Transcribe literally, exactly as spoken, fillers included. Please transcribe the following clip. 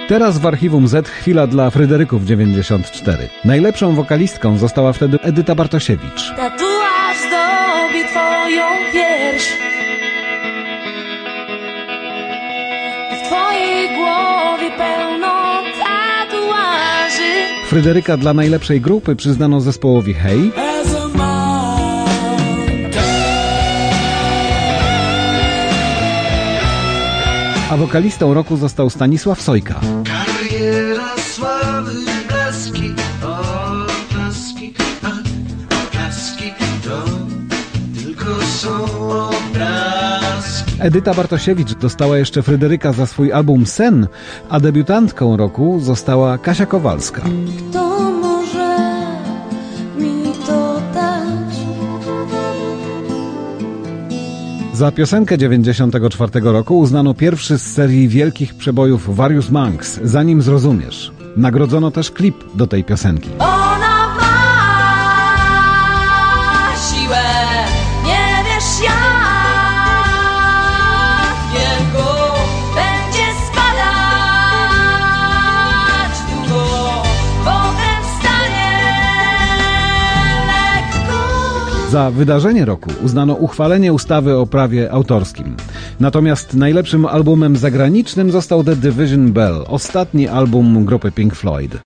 Teraz w Archiwum Z chwila dla Fryderyków dziewięćdziesiąt cztery. Najlepszą wokalistką została wtedy Edyta Bartosiewicz. Tatuaż zdobi twoją pierś, w twojej głowie pełno tatuaży. Fryderyka dla najlepszej grupy przyznano zespołowi Hej. A wokalistą roku został Stanisław Sojka. Kariera sławy, blaski, oklaski, a oklaski to tylko są obrazki. Edyta Bartosiewicz dostała jeszcze Fryderyka za swój album Sen, a debiutantką roku została Kasia Kowalska. Kto może mi to dać? Za piosenkę dziewięćdziesiątego czwartego roku uznano pierwszy z serii wielkich przebojów Various Monks, Zanim zrozumiesz. Nagrodzono też klip do tej piosenki. Ona ma siłę, nie wiesz jak wielko będzie spadać długo, potem wstanie lekko. Za wydarzenie roku uznano uchwalenie ustawy o prawie autorskim. Natomiast najlepszym albumem zagranicznym został The Division Bell, ostatni album grupy Pink Floyd.